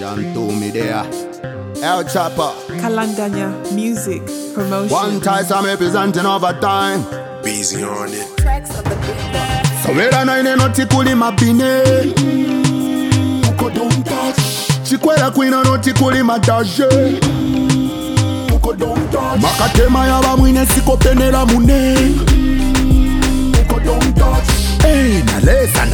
Jam to me there. El Chopper. Kalandanya Music Promotion. One time I'm representing over time. Busy on it. Tracks of the big boss. So wera na ine noti kuli mabine. Uko don't touch. Chikwela kwina noti kuli madaje. Uko don't touch. Makatema ya bamwine siko penela mune. Uko don't touch. Hey, nalesa.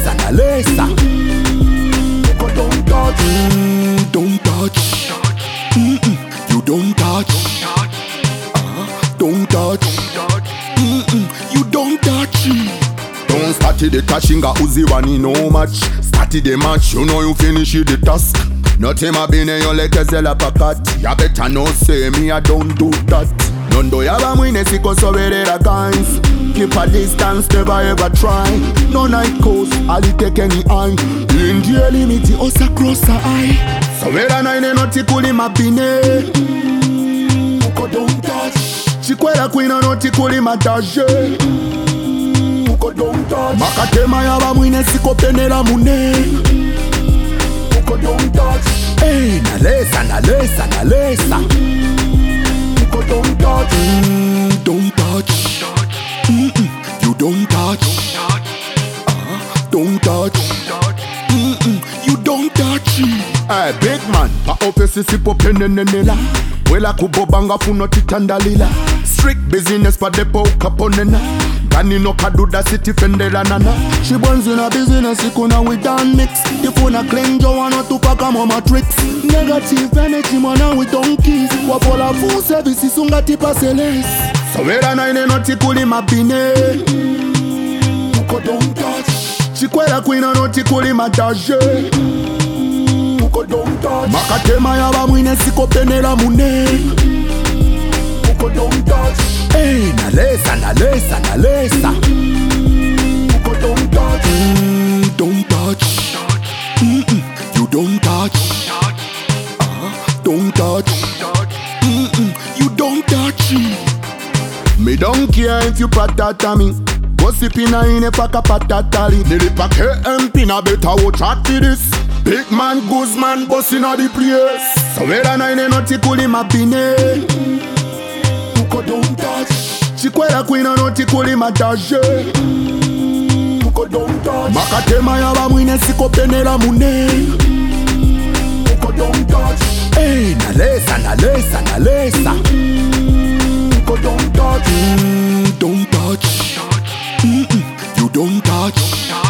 Uko don't touch. Don't touch. You don't touch. Don't touch. You don't touch. Don't start the touching a Uzi one no match. Start the match, you know you finish the task. Nothing ma bine yo like zela pakat. Ya better no say me I don't do that. Nondo ya ba mwine siko so verera guys. Keep a distance, never ever try. No night calls, Ali take any eye. In the limit, osa cross the eye. So vera na ine noti kuli mabine. Uko don't touch. Chikwela kwina noti kuli madaje. Uko don't touch. Makatema ya bamwine siko penela mune. Uko don't touch. Hey, nalesa. Uko don't touch. Don't touch. You don't touch. Don't touch. You don't touch. Hey, big man, pa office sipo penenenela. Wela kubobanga funo titandalila. Strict business pa depo kaponena. Gani no kaduda city fendela nana. She burns in a business ikuna we done mix. If una clean jo wana tupaka mama tricks. Negative energy mana we donkeys. Wapola full service isunga tipa seles. So wera na ine noti kuli mabine. Uko don't touch. Chikwela kwina noti kuli madaje. Uko don't touch. Makatema ya bamwine siko penela mune. Uko don't touch. Hey, nalesa. Uko don't touch. Don't touch. You don't touch. Don't touch. You don't touch. Me don't care if you patata me. Gossipina ine paka patatali. Nilipake MP na beta watch out for this. Big man, Guzman, boss inna the place. So wera na ine noti kuli mabine. Uko don't touch. Chikwela kwina noti kuli madaje. Uko don't touch. Makatema ya bamwine siko penela mune. Uko don't touch. Hey, nalesa. Uko don't touch. Don't touch. You don't touch.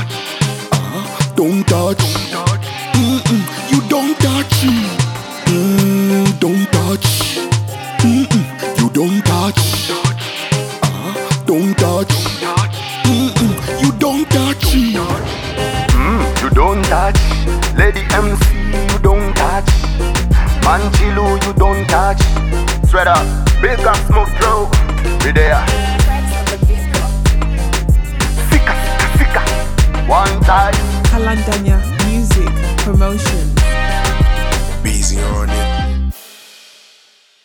Don't touch. You don't touch. Don't touch. You don't touch. Don't touch. You don't touch. You don't touch. Lady MC, you don't touch. Manchilu, you don't touch. Straight up, big up smoke flow. Be there. Tracks of the big boss. Sika. One time. Kalandanya Music Promotion. Busy on it.